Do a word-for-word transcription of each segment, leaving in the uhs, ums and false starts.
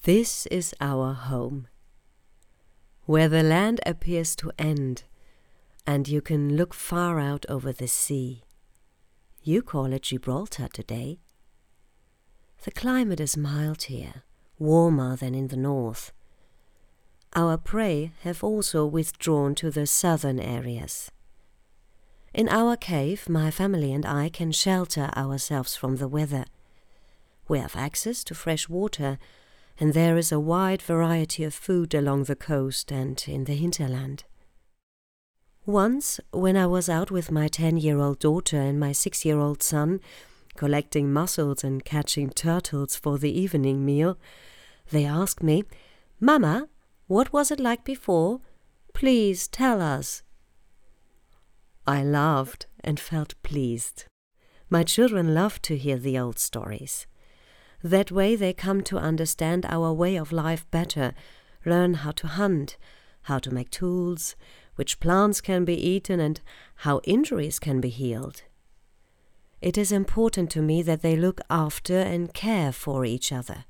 This is our home, where the land appears to end, and you can look far out over the sea. You call it Gibraltar today. The climate is mild here, warmer than in the north. Our prey have also withdrawn to the southern areas. In our cave, my family and I can shelter ourselves from the weather. We have access to fresh water, and there is a wide variety of food along the coast and in the hinterland. Once, when I was out with my ten-year-old daughter and my six-year-old son, collecting mussels and catching turtles for the evening meal, they asked me, "Mama, what was it like before? Please tell us." I laughed and felt pleased. My children love to hear the old stories. That way they come to understand our way of life better, learn how to hunt, how to make tools, which plants can be eaten, and how injuries can be healed. It is important to me that they look after and care for each other.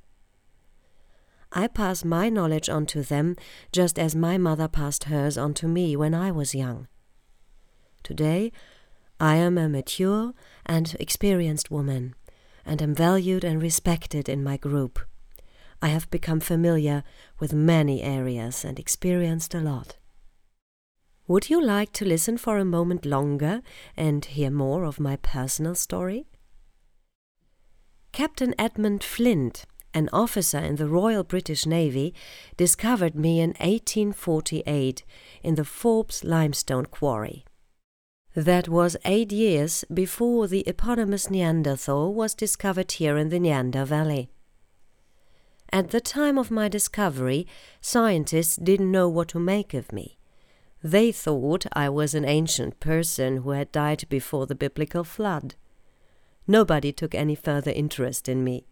I pass my knowledge on to them just as my mother passed hers on to me when I was young. Today, I am a mature and experienced woman, and am valued and respected in my group. I have become familiar with many areas and experienced a lot. Would you like to listen for a moment longer and hear more of my personal story? Captain Edmund Flint, an officer in the Royal British Navy, discovered me in eighteen forty-eight in the Forbes limestone quarry. That was eight years before the eponymous Neanderthal was discovered here in the Neander Valley. At the time of my discovery, scientists didn't know what to make of me. They thought I was an ancient person who had died before the biblical flood. Nobody took any further interest in me.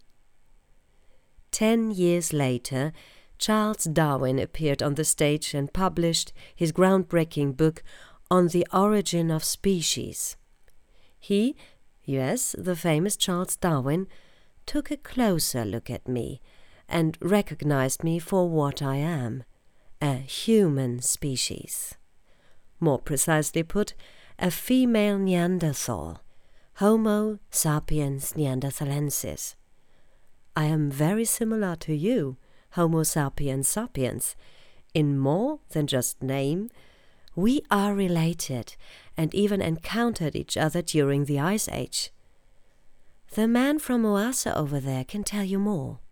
Ten years later, Charles Darwin appeared on the stage and published his groundbreaking book On the Origin of Species. He, yes, the famous Charles Darwin, took a closer look at me and recognized me for what I am, a human species. More precisely put, a female Neanderthal, Homo sapiens neanderthalensis. I am very similar to you, Homo sapiens sapiens, in more than just name. We are related and even encountered each other during the Ice Age. The man from Oase over there can tell you more.